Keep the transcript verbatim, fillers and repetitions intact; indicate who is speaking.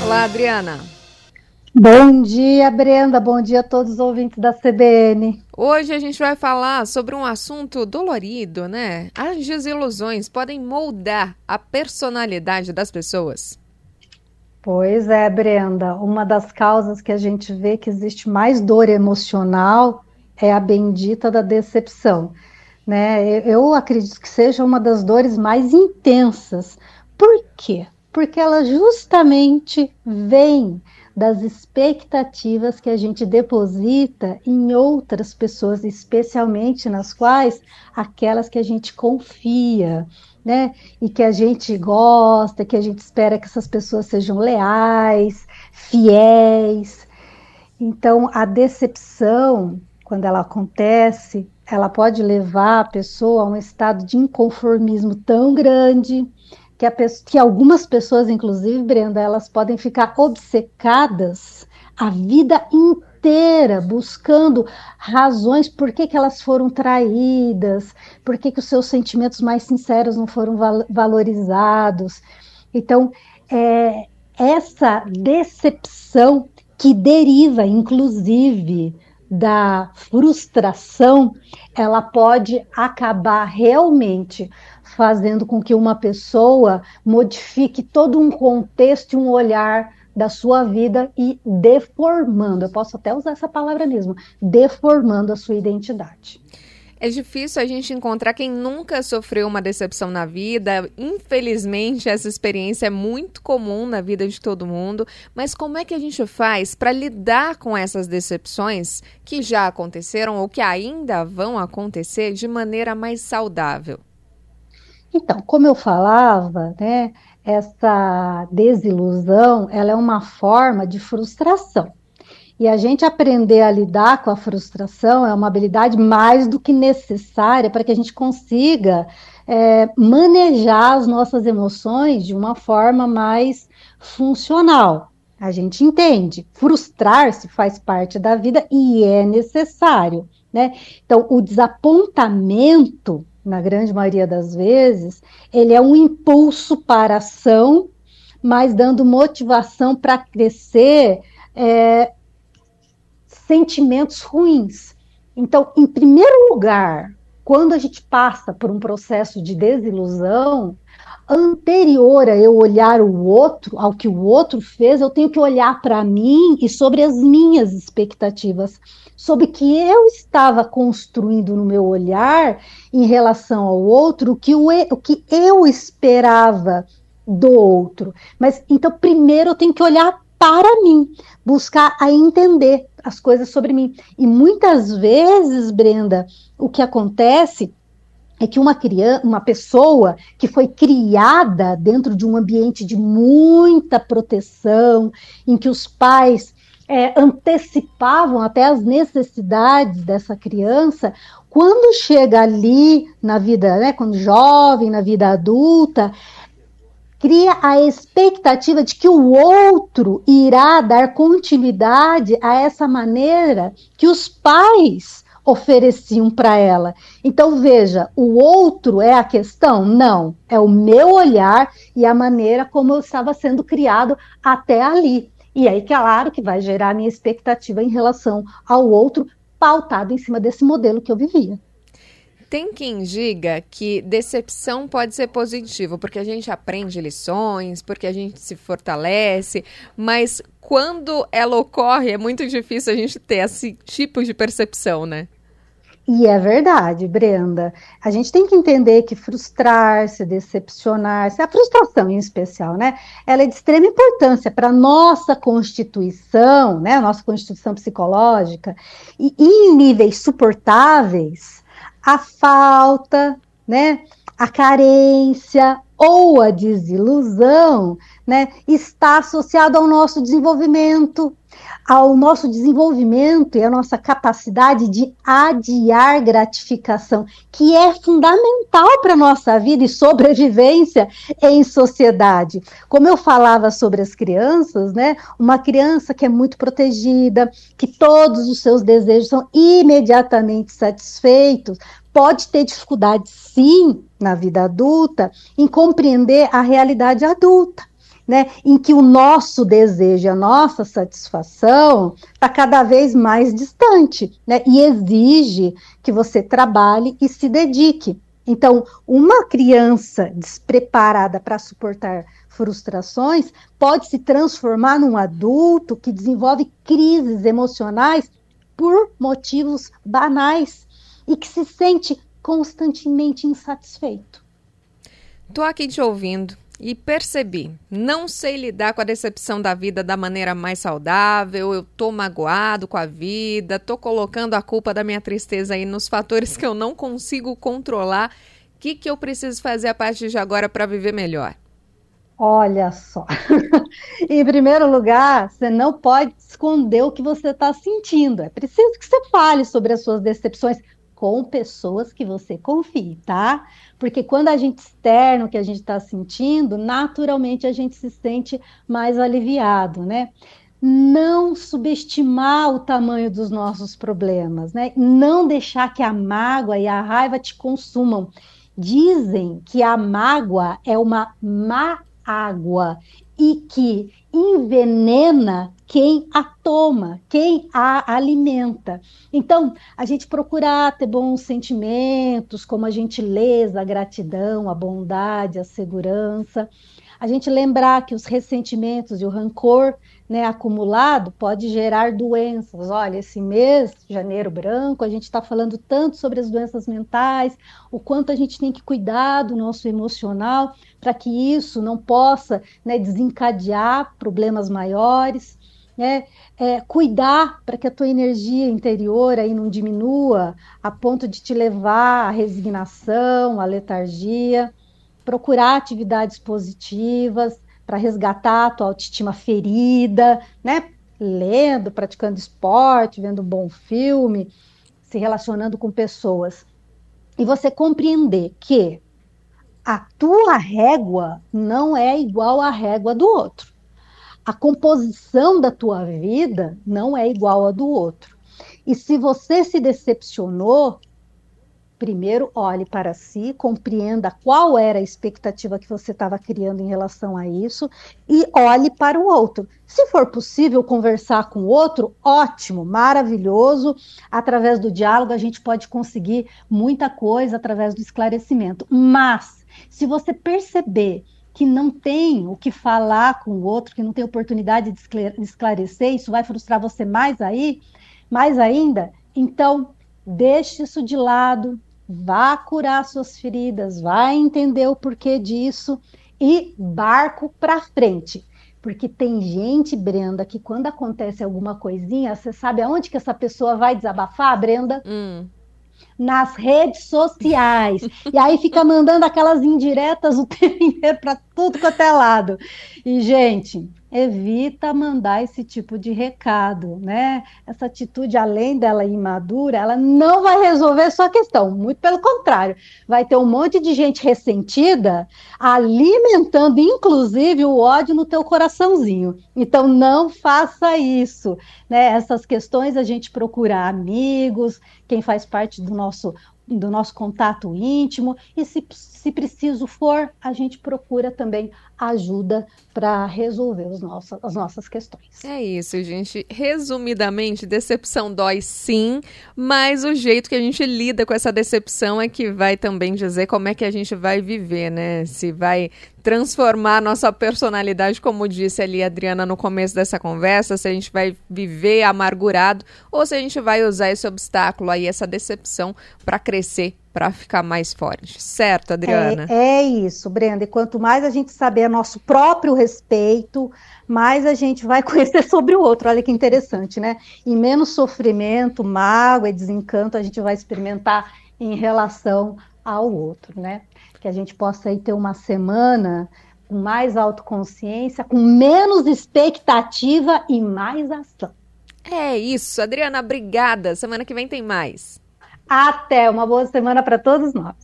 Speaker 1: Olá, Adriana.
Speaker 2: Bom dia, Brenda. Bom dia a todos os ouvintes da C B N.
Speaker 1: Hoje a gente vai falar sobre um assunto dolorido, né? As desilusões podem moldar a personalidade das pessoas.
Speaker 2: Pois é, Brenda. Uma das causas que a gente vê que existe mais dor emocional é a bendita da decepção, né? Eu acredito que seja uma das dores mais intensas. Por quê? Porque ela justamente vem das expectativas que a gente deposita em outras pessoas, especialmente nas quais aquelas que a gente confia, né? E que a gente gosta, que a gente espera que essas pessoas sejam leais, fiéis. Então, a decepção, quando ela acontece, ela pode levar a pessoa a um estado de inconformismo tão grande Que, a, que algumas pessoas, inclusive, Brenda, elas podem ficar obcecadas a vida inteira, buscando razões por que, que elas foram traídas, por que, que os seus sentimentos mais sinceros não foram val- valorizados. Então, é, essa decepção que deriva, inclusive, da frustração, ela pode acabar realmente fazendo com que uma pessoa modifique todo um contexto e um olhar da sua vida e deformando, eu posso até usar essa palavra mesmo, deformando a sua identidade.
Speaker 1: É difícil a gente encontrar quem nunca sofreu uma decepção na vida. Infelizmente, essa experiência é muito comum na vida de todo mundo. Mas como é que a gente faz para lidar com essas decepções que já aconteceram ou que ainda vão acontecer de maneira mais saudável?
Speaker 2: Então, como eu falava, né, essa desilusão, ela é uma forma de frustração. E a gente aprender a lidar com a frustração é uma habilidade mais do que necessária para que a gente consiga é, manejar as nossas emoções de uma forma mais funcional. A gente entende, frustrar-se faz parte da vida e é necessário, né? Então, o desapontamento, na grande maioria das vezes, ele é um impulso para a ação, mas dando motivação para crescer é, sentimentos ruins. Então, em primeiro lugar, quando a gente passa por um processo de desilusão, anterior a eu olhar o outro, ao que o outro fez, eu tenho que olhar para mim e sobre as minhas expectativas, sobre o que eu estava construindo no meu olhar em relação ao outro, o que, o, o que eu esperava do outro. Mas, então, primeiro eu tenho que olhar para mim, buscar a entender as coisas sobre mim. E muitas vezes, Brenda, o que acontece é que uma criança, uma pessoa que foi criada dentro de um ambiente de muita proteção, em que os pais é, antecipavam até as necessidades dessa criança, quando chega ali na vida, né, quando jovem, na vida adulta, cria a expectativa de que o outro irá dar continuidade a essa maneira que os pais ofereciam para ela. Então, veja, o outro é a questão? Não, é o meu olhar e a maneira como eu estava sendo criado até ali. E aí, claro, que vai gerar a minha expectativa em relação ao outro, pautado em cima desse modelo que eu vivia.
Speaker 1: Tem quem diga que decepção pode ser positivo, porque a gente aprende lições, porque a gente se fortalece, mas quando ela ocorre é muito difícil a gente ter esse tipo de percepção, né?
Speaker 2: E é verdade, Brenda. A gente tem que entender que frustrar-se, decepcionar-se, a frustração em especial, né? Ela é de extrema importância para a nossa constituição, né? A nossa constituição psicológica, e em níveis suportáveis, a falta, né? A carência ou a desilusão, né, está associado ao nosso desenvolvimento, ao nosso desenvolvimento e à nossa capacidade de adiar gratificação, que é fundamental para a nossa vida e sobrevivência em sociedade. Como eu falava sobre as crianças, né, uma criança que é muito protegida, que todos os seus desejos são imediatamente satisfeitos, pode ter dificuldade, sim, na vida adulta, em compreender a realidade adulta. né, em que o nosso desejo, a nossa satisfação está cada vez mais distante, né, e exige que você trabalhe e se dedique. Então, uma criança despreparada para suportar frustrações pode se transformar num adulto que desenvolve crises emocionais por motivos banais e que se sente constantemente insatisfeito.
Speaker 1: Tô aqui te ouvindo e percebi, não sei lidar com a decepção da vida da maneira mais saudável, eu tô magoado com a vida, tô colocando a culpa da minha tristeza aí nos fatores que eu não consigo controlar. O que, que eu preciso fazer a partir de agora para viver melhor?
Speaker 2: Olha só, em primeiro lugar, você não pode esconder o que você está sentindo, é preciso que você fale sobre as suas decepções com pessoas que você confie, tá? Porque quando a gente externa o que a gente está sentindo, naturalmente a gente se sente mais aliviado, né? Não subestimar o tamanho dos nossos problemas, né? Não deixar que a mágoa e a raiva te consumam. Dizem que a mágoa é uma má água e que envenena quem a toma, quem a alimenta. Então, a gente procurar ter bons sentimentos, como a gentileza, a gratidão, a bondade, a segurança. A gente lembrar que os ressentimentos e o rancor, né, acumulado pode gerar doenças. Olha, esse mês, janeiro branco, a gente está falando tanto sobre as doenças mentais, o quanto a gente tem que cuidar do nosso emocional para que isso não possa, né, desencadear problemas maiores, né? É, cuidar para que a tua energia interior aí não diminua a ponto de te levar à resignação, à letargia. Procurar atividades positivas para resgatar a tua autoestima ferida, né? Lendo, praticando esporte, vendo um bom filme, se relacionando com pessoas. E você compreender que a tua régua não é igual à régua do outro. A composição da tua vida não é igual à do outro. E se você se decepcionou, primeiro, olhe para si, compreenda qual era a expectativa que você estava criando em relação a isso e olhe para o outro. Se for possível conversar com o outro, ótimo, maravilhoso. Através do diálogo a gente pode conseguir muita coisa através do esclarecimento. Mas, se você perceber que não tem o que falar com o outro, que não tem oportunidade de esclarecer, isso vai frustrar você mais aí, mais ainda, então deixe isso de lado, vá curar suas feridas, vá entender o porquê disso e barco para frente. Porque tem gente, Brenda, que quando acontece alguma coisinha, você sabe aonde que essa pessoa vai desabafar, Brenda?
Speaker 1: Hum.
Speaker 2: Nas redes sociais. E aí fica mandando aquelas indiretas o tempo inteiro para tudo quanto é lado. E, gente, evita mandar esse tipo de recado, né? Essa atitude, além dela imadura, ela não vai resolver sua questão. Muito pelo contrário. Vai ter um monte de gente ressentida alimentando, inclusive, o ódio no teu coraçãozinho. Então, não faça isso, né? Essas questões a gente procura amigos, quem faz parte do nosso, do nosso contato íntimo, e se, se preciso for, a gente procura também ajuda para resolver os nossos, as nossas questões.
Speaker 1: É isso, gente. Resumidamente, decepção dói sim, mas o jeito que a gente lida com essa decepção é que vai também dizer como é que a gente vai viver, né? Se vai transformar a nossa personalidade, como disse ali a Adriana no começo dessa conversa, se a gente vai viver amargurado ou se a gente vai usar esse obstáculo aí, essa decepção, para crescer, para ficar mais forte. Certo, Adriana?
Speaker 2: É, é isso, Brenda. E quanto mais a gente saber nosso próprio respeito, mais a gente vai conhecer sobre o outro. Olha que interessante, né? E menos sofrimento, mágoa e desencanto a gente vai experimentar em relação ao outro, né? Que a gente possa aí ter uma semana com mais autoconsciência, com menos expectativa e mais ação.
Speaker 1: É isso, Adriana, obrigada. Semana que vem tem mais.
Speaker 2: Até, uma boa semana para todos nós.